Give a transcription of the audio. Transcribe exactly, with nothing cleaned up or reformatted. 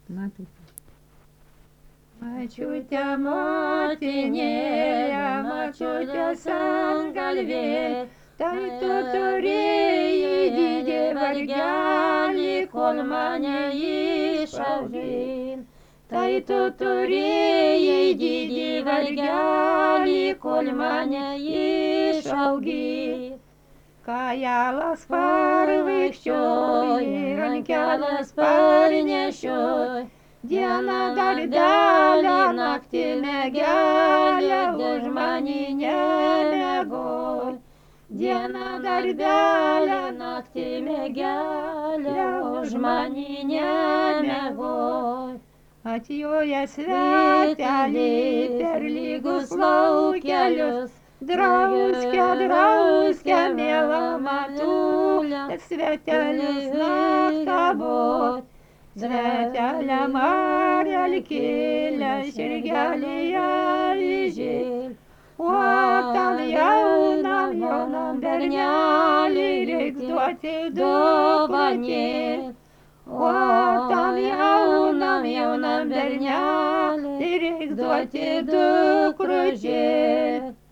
Mačiute motinėlė, mačiute sangalvė, tai tu turėjai didį vargelį, kol mane išaugin. Tai tu turėjai didį vargelį, kol mane išaugin. Kajelas parvaikščioj, rankelas parnešioj, dieną darbelę, naktį mergelę, už mane nemiegoj. Dieną darbelę, naktį mergelę, už mane nemiegoj. Atjoja sveteliai per lygus laukelius, drauskia, drauskia, miela matulė, svetelius naktabot. Svetelė Marelkėlė, širgelė avižėl, o tam jaunam, jaunam berneliui reiks duoti dovanėlę. O tam jaunam, jaunam berneliui reiks duoti dukružėlę.